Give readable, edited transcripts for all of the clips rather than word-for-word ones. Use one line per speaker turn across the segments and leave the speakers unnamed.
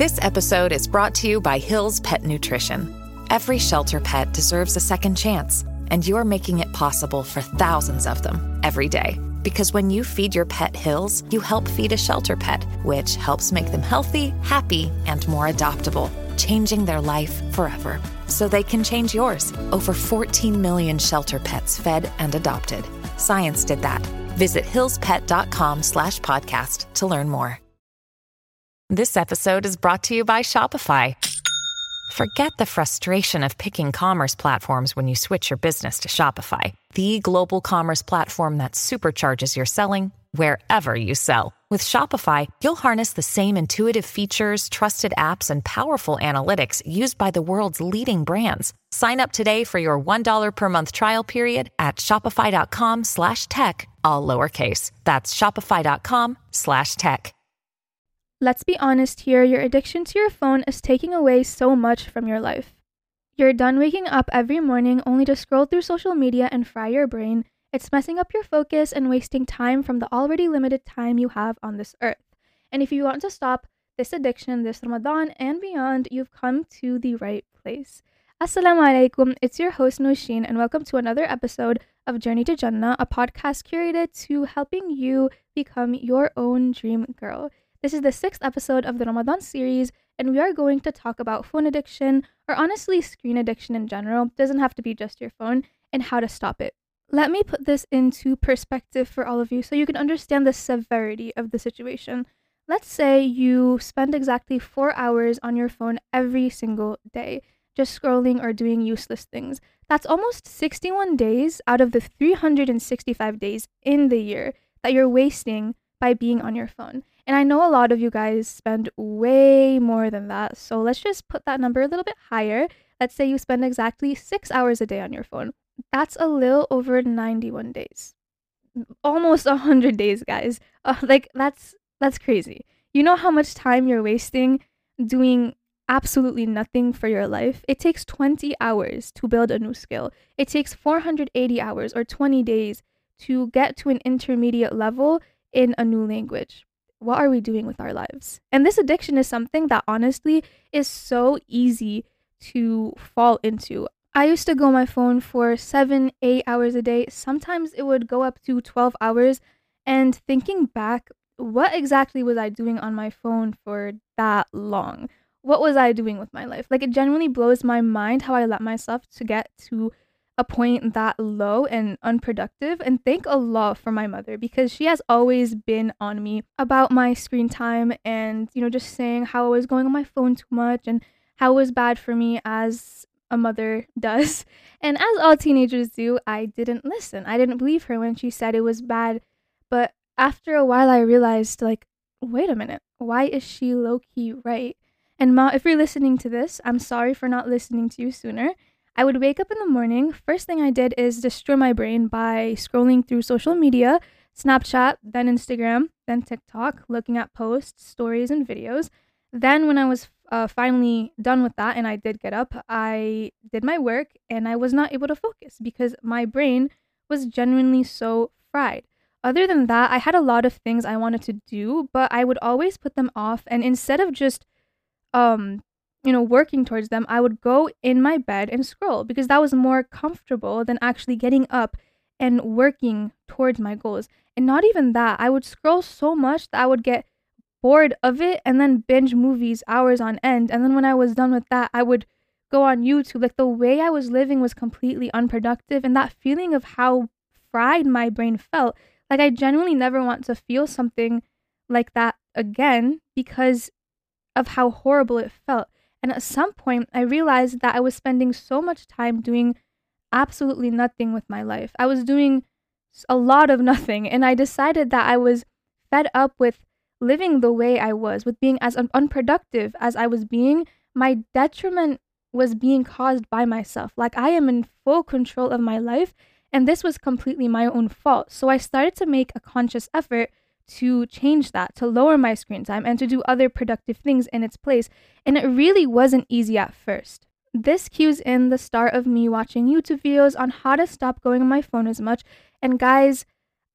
This episode is brought to you by Hill's Pet Nutrition. Every shelter pet deserves a second chance, and you're making it possible for thousands of them every day. Because when you feed your pet Hill's, you help feed a shelter pet, which helps make them healthy, happy, and more adoptable, changing their life forever. So they can change yours. Over 14 million shelter pets fed and adopted. Science did that. Visit hillspet.com/podcast to learn more. This episode is brought to you by Shopify. Forget the frustration of picking commerce platforms when you switch your business to Shopify, the global commerce platform that supercharges your selling wherever you sell. With Shopify, you'll harness the same intuitive features, trusted apps, and powerful analytics used by the world's leading brands. Sign up today for your $1 per month trial period at shopify.com/tech, all lowercase. That's shopify.com/tech.
Let's be honest here, your addiction to your phone is taking away so much from your life. You're done waking up every morning only to scroll through social media and fry your brain. It's messing up your focus and wasting time from the already limited time you have on this earth. And if you want to stop this addiction this Ramadan and beyond, you've come to the right place. Assalamu alaikum, it's your host Nosheen, and welcome to another episode of Journey to Jannah, a podcast curated to helping you become your own dream girl. This is the 6th episode of the Ramadan series, and we are going to talk about phone addiction, or honestly screen addiction in general. It doesn't have to be just your phone, and how to stop it. Let me put this into perspective for all of you so you can understand the severity of the situation. Let's say you spend exactly 4 hours on your phone every single day, just scrolling or doing useless things. That's almost 61 days out of the 365 days in the year that you're wasting by being on your phone. And I know a lot of you guys spend way more than that. So let's just put that number a little bit higher. Let's say you spend exactly 6 hours a day on your phone. That's a little over 91 days. Almost 100 days, guys. That's crazy. You know how much time you're wasting doing absolutely nothing for your life? It takes 20 hours to build a new skill. It takes 480 hours or 20 days to get to an intermediate level in a new language. What are we doing with our lives? And this addiction is something that honestly is so easy to fall into. I used to go on my phone for 7-8 hours a day. Sometimes it would go up to 12 hours. And thinking back, what exactly was I doing on my phone for that long? What was I doing with my life? It genuinely blows my mind how I let myself to get to a point that low and unproductive. And thank Allah for my mother, because she has always been on me about my screen time and, just saying how I was going on my phone too much and how it was bad for me, as a mother does. And as all teenagers do, I didn't listen. I didn't believe her when she said it was bad. But after a while, I realized, wait a minute, why is she low-key right? And Ma, if you're listening to this, I'm sorry for not listening to you sooner. I would wake up in the morning. First thing I did is destroy my brain by scrolling through social media, Snapchat, then Instagram, then TikTok, looking at posts, stories, and videos. Then when I was finally done with that and I did get up, I did my work and I was not able to focus because my brain was genuinely so fried. Other than that, I had a lot of things I wanted to do, but I would always put them off. And instead of just working towards them, I would go in my bed and scroll because that was more comfortable than actually getting up and working towards my goals. And not even that, I would scroll so much that I would get bored of it and then binge movies hours on end. And then when I was done with that, I would go on YouTube. The way I was living was completely unproductive, and that feeling of how fried my brain felt, I genuinely never want to feel something like that again because of how horrible it felt. And at some point, I realized that I was spending so much time doing absolutely nothing with my life. I was doing a lot of nothing, and I decided that I was fed up with living the way I was, with being as unproductive as I was being. My detriment was being caused by myself. I am in full control of my life, and this was completely my own fault. So I started to make a conscious effort to change that, to lower my screen time and to do other productive things in its place. And it really wasn't easy at first. This cues in the start of me watching YouTube videos on how to stop going on my phone as much. And guys,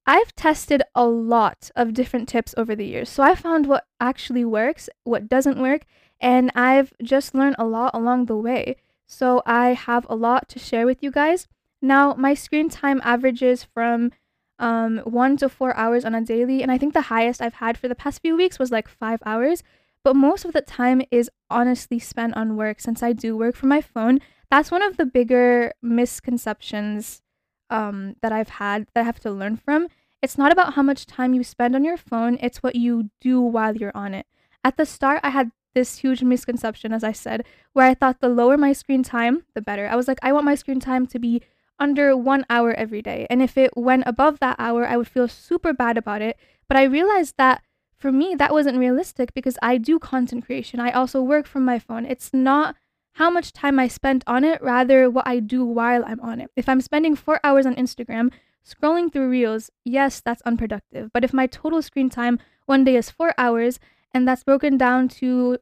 I've tested a lot of different tips over the years. So I found what actually works, what doesn't work, and I've just learned a lot along the way. So I have a lot to share with you guys. Now, my screen time averages from 1 to 4 hours on a daily, and I think the highest I've had for the past few weeks was like 5 hours. But most of the time is honestly spent on work since I do work from my phone. That's one of the bigger misconceptions that I've had that I have to learn from. It's not about how much time you spend on your phone, it's what you do while you're on it. At the start, I had this huge misconception, as I said, where I thought the lower my screen time, the better. I was like, I want my screen time to be under 1 hour every day. And if it went above that hour, I would feel super bad about it. But I realized that for me, that wasn't realistic because I do content creation. I also work from my phone. It's not how much time I spent on it, rather what I do while I'm on it. If I'm spending 4 hours on Instagram scrolling through reels, yes, that's unproductive. But if my total screen time one day is 4 hours, and that's broken down to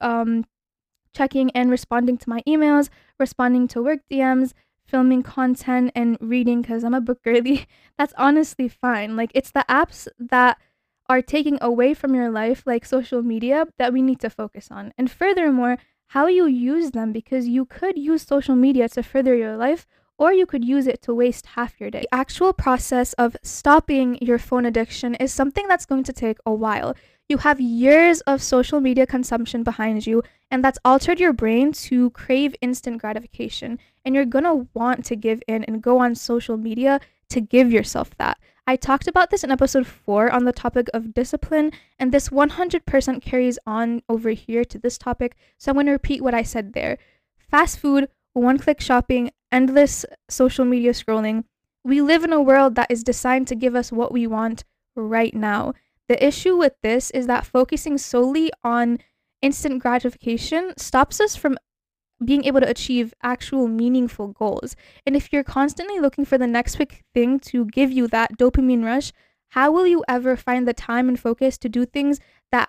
checking and responding to my emails, responding to work DMs, filming content, and reading because I'm a book girly, that's honestly fine. Like, it's the apps that are taking away from your life, like social media, that we need to focus on. And furthermore, how you use them, because you could use social media to further your life, or you could use it to waste half your day. The actual process of stopping your phone addiction is something that's going to take a while. You have years of social media consumption behind you, and that's altered your brain to crave instant gratification. And you're gonna want to give in and go on social media to give yourself that. I talked about this in episode 4 on the topic of discipline, and this 100% carries on over here to this topic, so I'm going to repeat what I said there. Fast food, one-click shopping, endless social media scrolling. We live in a world that is designed to give us what we want right now. The issue with this is that focusing solely on instant gratification stops us from being able to achieve actual meaningful goals. And if you're constantly looking for the next quick thing to give you that dopamine rush, how will you ever find the time and focus to do things that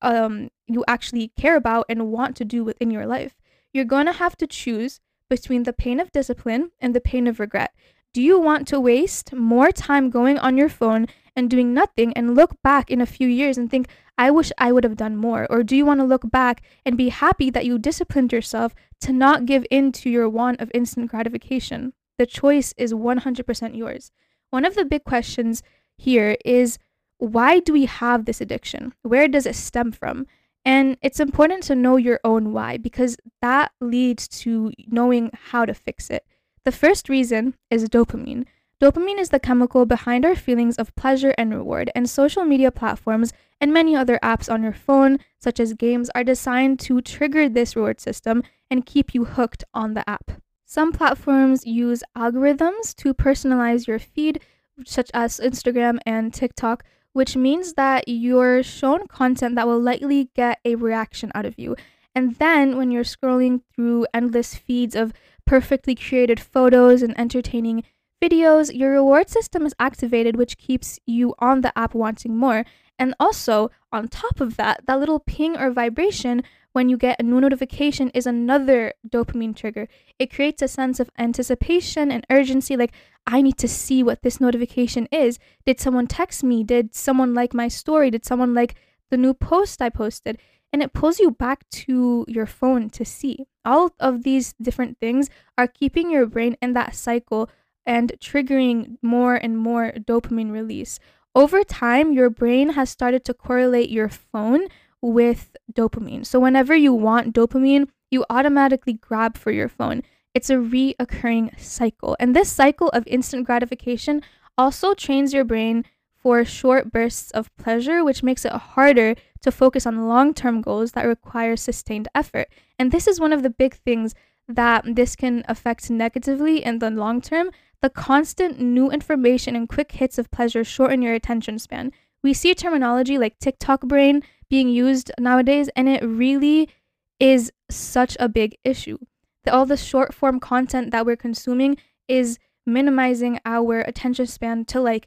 you actually care about and want to do within your life? You're going to have to choose between the pain of discipline and the pain of regret. Do you want to waste more time going on your phone and doing nothing and look back in a few years and think, I wish I would have done more? Or do you want to look back and be happy that you disciplined yourself to not give in to your want of instant gratification? The choice is 100% yours. One of the big questions here is, why do we have this addiction? Where does it stem from? And it's important to know your own why, because that leads to knowing how to fix it. The first reason is dopamine. Dopamine is the chemical behind our feelings of pleasure and reward, and social media platforms and many other apps on your phone, such as games, are designed to trigger this reward system and keep you hooked on the app. Some platforms use algorithms to personalize your feed, such as Instagram and TikTok, which means that you're shown content that will likely get a reaction out of you. And then when you're scrolling through endless feeds of perfectly curated photos and entertaining videos, your reward system is activated, which keeps you on the app wanting more. And also, on top of that, that little ping or vibration when you get a new notification is another dopamine trigger. It creates a sense of anticipation and urgency, like, I need to see what this notification is. Did someone text me? Did someone like my story? Did someone like the new post I posted? And it pulls you back to your phone to see. All of these different things are keeping your brain in that cycle and triggering more and more dopamine release. Over time, your brain has started to correlate your phone with dopamine. So whenever you want dopamine, you automatically grab for your phone. It's a reoccurring cycle. And this cycle of instant gratification also trains your brain for short bursts of pleasure, which makes it harder to focus on long-term goals that require sustained effort. And this is one of the big things that this can affect negatively in the long term. The constant new information and quick hits of pleasure shorten your attention span. We see a terminology like TikTok brain being used nowadays, and it really is such a big issue. All the short form content that we're consuming is minimizing our attention span to like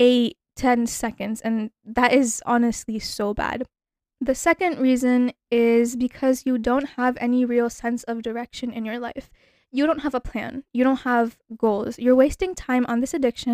8-10 seconds, and that is honestly so bad. The second reason is because you don't have any real sense of direction in your life. You don't have a plan. You don't have goals. You're wasting time on this addiction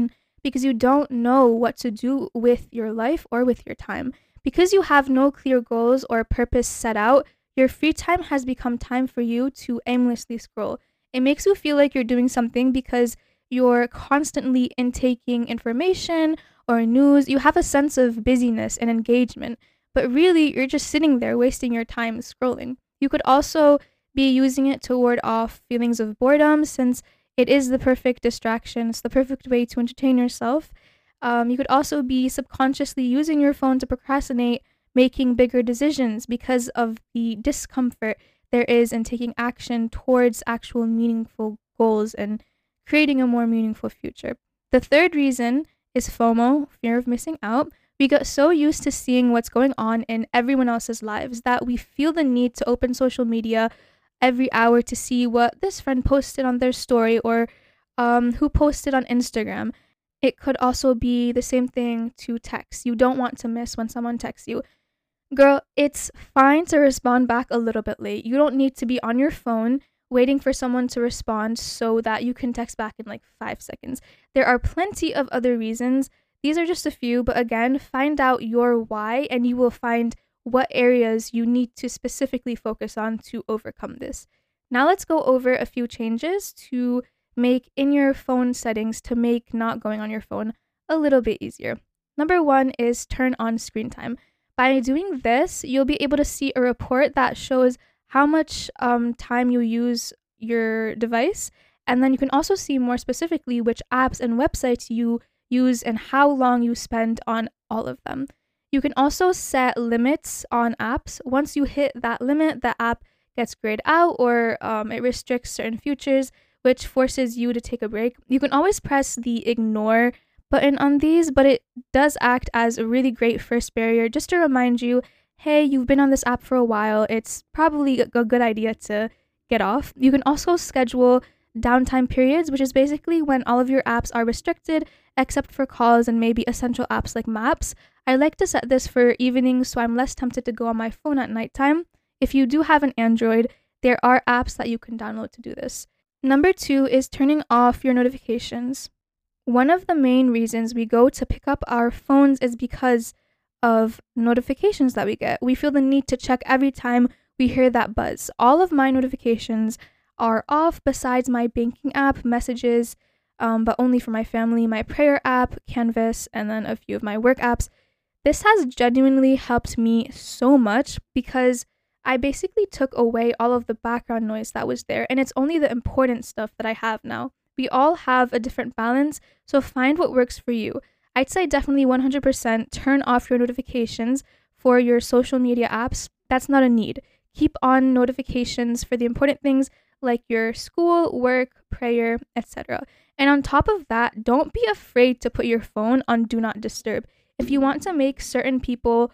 because you don't know what to do with your life or with your time. Because you have no clear goals or purpose set out, your free time has become time for you to aimlessly scroll. It makes you feel like you're doing something because you're constantly intaking information or news. You have a sense of busyness and engagement, but really you're just sitting there wasting your time scrolling. You could also be using it to ward off feelings of boredom, since it is the perfect distraction. It's the perfect way to entertain yourself. You could also be subconsciously using your phone to procrastinate making bigger decisions because of the discomfort there is in taking action towards actual meaningful goals and creating a more meaningful future. The third reason is FOMO, fear of missing out. We get so used to seeing what's going on in everyone else's lives that we feel the need to open social media every hour to see what this friend posted on their story or who posted on Instagram. It could also be the same thing to text. You don't want to miss when someone texts you. Girl, it's fine to respond back a little bit late. You don't need to be on your phone waiting for someone to respond so that you can text back in like 5 seconds. There are plenty of other reasons. These are just a few, but again, find out your why and you will find what areas you need to specifically focus on to overcome this. Now let's go over a few changes to make in your phone settings to make not going on your phone a little bit easier. Number 1 is turn on screen time. By doing this, you'll be able to see a report that shows how much time you use your device, and then you can also see more specifically which apps and websites you use and how long you spend on all of them. You can also set limits on apps. Once you hit that limit, the app gets grayed out or it restricts certain features, which forces you to take a break. You can always press the ignore button on these, but it does act as a really great first barrier just to remind you, hey, you've been on this app for a while. It's probably a good idea to get off. You can also schedule downtime periods, which is basically when all of your apps are restricted except for calls and maybe essential apps like maps. I like to set this for evenings so I'm less tempted to go on my phone at nighttime. If you do have an Android, there are apps that you can download to do this. Number 2 is turning off your notifications. One of the main reasons we go to pick up our phones is because of notifications that we get. We feel the need to check every time we hear that buzz. All of my notifications are off besides my banking app, messages, but only for my family, my prayer app, Canvas, and then a few of my work apps. This has genuinely helped me so much because I basically took away all of the background noise that was there, and it's only the important stuff that I have now. We all have a different balance, so find what works for you. I'd say definitely 100% turn off your notifications for your social media apps. That's not a need. Keep on notifications for the important things like your school, work, prayer, etc. And on top of that, don't be afraid to put your phone on Do Not Disturb. If you want to make certain people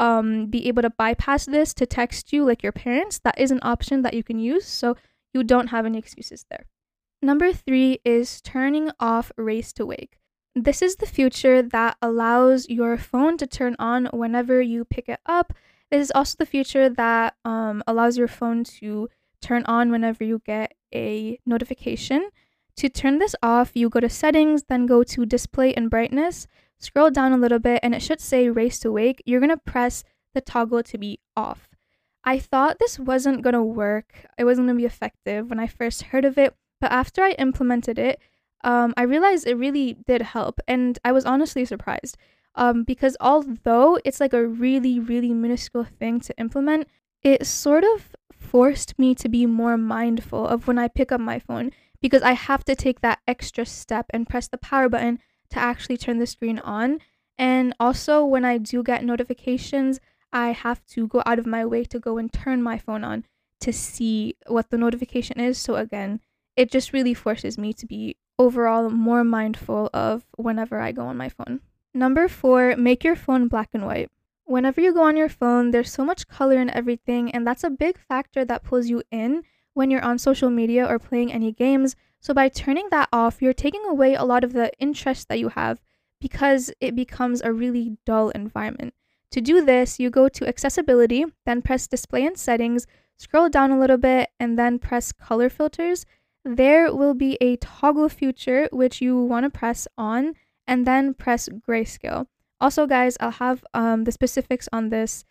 be able to bypass this to text you like your parents, that is an option that you can use, so you don't have any excuses there. Number 3 is turning off Race to Wake. This is the feature that allows your phone to turn on whenever you pick it up. This is also the feature that allows your phone to turn on whenever you get a notification. To turn this off, you go to Settings, then go to Display and Brightness, scroll down a little bit, and it should say Race to Wake. You're going to press the toggle to be off. I thought this wasn't going to work. It wasn't going to be effective when I first heard of it, but after I implemented it, I realized it really did help, and I was honestly surprised. Because although it's like a really, really minuscule thing to implement, it sort of forced me to be more mindful of when I pick up my phone, because I have to take that extra step and press the power button to actually turn the screen on. And also when I do get notifications, I have to go out of my way to go and turn my phone on to see what the notification is. So again, it just really forces me to be overall more mindful of whenever I go on my phone. Number 4, make your phone black and white. Whenever you go on your phone, there's so much color in everything, and that's a big factor that pulls you in when you're on social media or playing any games. So by turning that off, you're taking away a lot of the interest that you have because it becomes a really dull environment. To do this, you go to Accessibility, then press Display and Settings, scroll down a little bit, and then press Color Filters. There will be a toggle feature which you want to press on, and then press grayscale. Also, guys, I'll have the specifics on this,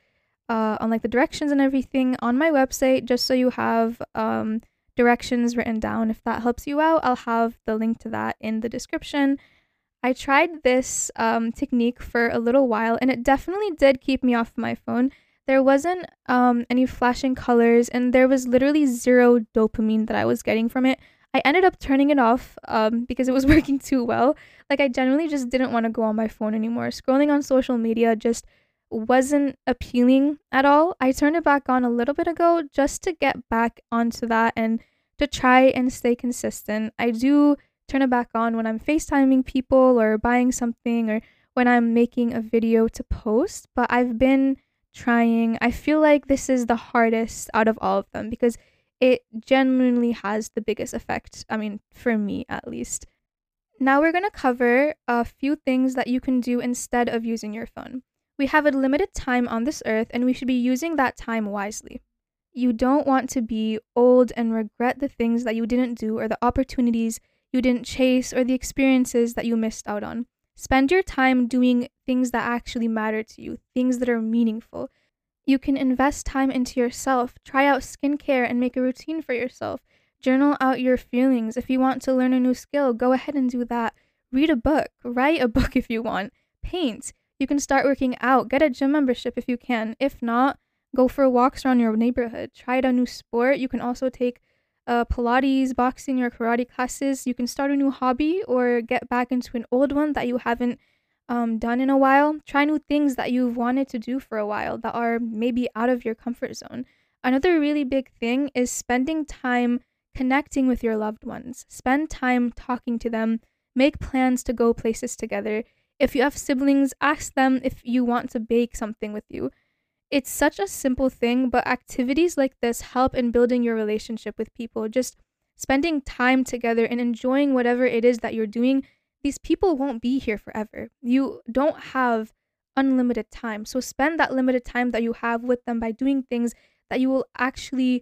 on like the directions and everything on my website, just so you have directions written down. If that helps you out, I'll have the link to that in the description. I tried this technique for a little while, and it definitely did keep me off my phone. There wasn't any flashing colors, and there was literally zero dopamine that I was getting from it. I ended up turning it off because it was working too well. Like, I genuinely just didn't want to go on my phone anymore. Scrolling on social media just wasn't appealing at all. I turned it back on a little bit ago just to get back onto that and to try and stay consistent. I do turn it back on when I'm FaceTiming people or buying something, or when I'm making a video to post, but I've been trying. I feel like this is the hardest out of all of them because it genuinely has the biggest effect. I mean, for me at least. Now we're going to cover a few things that you can do instead of using your phone. We have a limited time on this earth, and we should be using that time wisely. You don't want to be old and regret the things that you didn't do, or the opportunities you didn't chase, or the experiences that you missed out on. Spend your time doing things that actually matter to you, things that are meaningful. You can invest time into yourself, try out skincare and make a routine for yourself. Journal out your feelings. If you want to learn a new skill, go ahead and do that. Read a book, write a book if you want. Paint. You can start working out, get a gym membership if you can. If not, go for walks around your neighborhood. Try out a new sport. You can also take Pilates, boxing, or karate classes. You can start a new hobby or get back into an old one that you haven't done in a while. Try new things that you've wanted to do for a while that are maybe out of your comfort zone. Another really big thing is spending time connecting with your loved ones. Spend time talking to them. Make plans to go places together. If you have siblings, ask them if you want to bake something with you. It's such a simple thing, but activities like this help in building your relationship with people. Just spending time together and enjoying whatever it is that you're doing. These people won't be here forever. You don't have unlimited time. So spend that limited time that you have with them by doing things that you will actually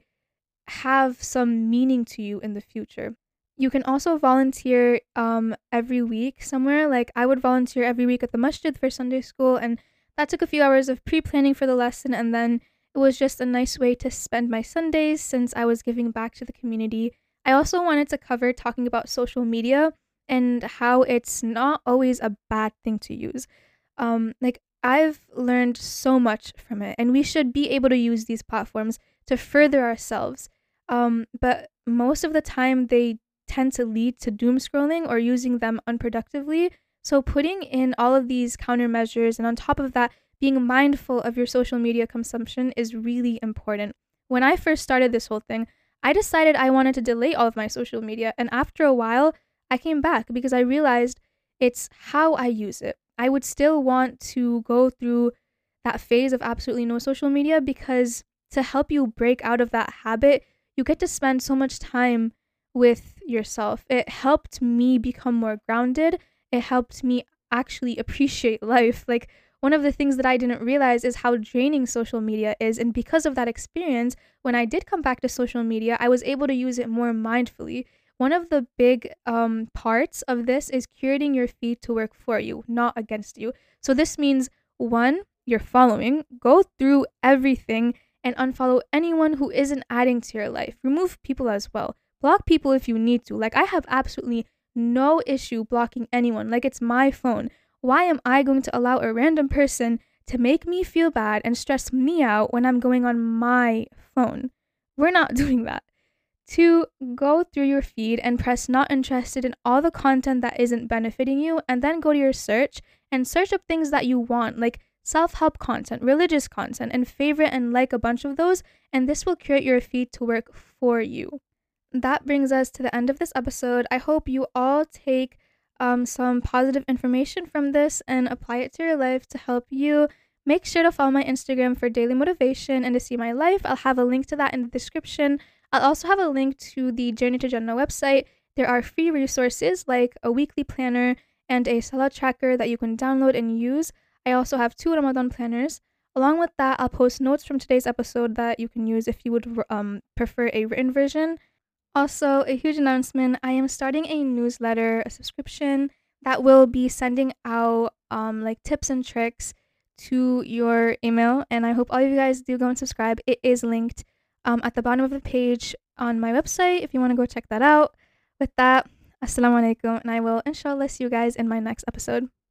have some meaning to you in the future. You can also volunteer every week somewhere. Like, I would volunteer every week at the masjid for Sunday school, and that took a few hours of pre-planning for the lesson, and then it was just a nice way to spend my Sundays since I was giving back to the community. I also wanted to cover talking about social media and how it's not always a bad thing to use. Like, I've learned so much from it, and we should be able to use these platforms to further ourselves. But most of the time, they tend to lead to doom scrolling or using them unproductively. So putting in all of these countermeasures, and on top of that, being mindful of your social media consumption is really important. When I first started this whole thing, I decided I wanted to delete all of my social media, and after a while, I came back because I realized it's how I use it. I would still want to go through that phase of absolutely no social media because to help you break out of that habit, you get to spend so much time with yourself. It helped me become more grounded. It helped me actually appreciate life. Like, one of the things that I didn't realize is how draining social media is. And because of that experience, when I did come back to social media, I was able to use it more mindfully. One of the big parts of this is curating your feed to work for you, not against you. So this means, one, you're following. Go through everything and unfollow anyone who isn't adding to your life. Remove people as well. Block people if you need to. Like, I have absolutely no issue blocking anyone. Like, it's my phone. Why am I going to allow a random person to make me feel bad and stress me out when I'm going on my phone? We're not doing that. 2, go through your feed and press not interested in all the content that isn't benefiting you, and then go to your search and search up things that you want, like self-help content, religious content, and favorite and like a bunch of those, and this will curate your feed to work for you. That brings us to the end of this episode. I hope you all take some positive information from this and apply it to your life to help you. Make sure to follow my Instagram for daily motivation and to see my life. I'll have a link to that in the description. I'll also have a link to the Journey to Jannah website. There are free resources like a weekly planner and a Salah tracker that you can download and use. I also have 2 Ramadan planners. Along with that, I'll post notes from today's episode that you can use if you would prefer a written version. Also, a huge announcement, I am starting a newsletter, a subscription that will be sending out like tips and tricks to your email. And I hope all of you guys do go and subscribe. It is linked at the bottom of the page on my website if you want to go check that out. With that, assalamu alaikum, and I will inshallah see you guys in my next episode.